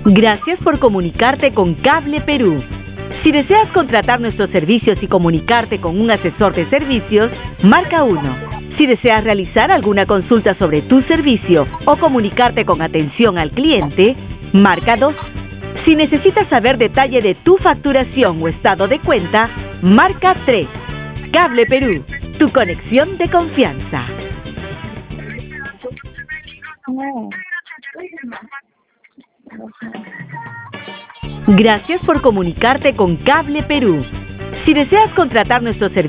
Gracias por comunicarte con Cable Perú. Si deseas contratar nuestros servicios y comunicarte con un asesor de servicios, marca 1. Si deseas realizar alguna consulta sobre tu servicio o comunicarte con atención al cliente, marca 2. Si necesitas saber detalle de tu facturación o estado de cuenta, marca 3. Cable Perú, tu conexión de confianza. Gracias por comunicarte con Cable Perú. Si deseas contratar nuestros servicios,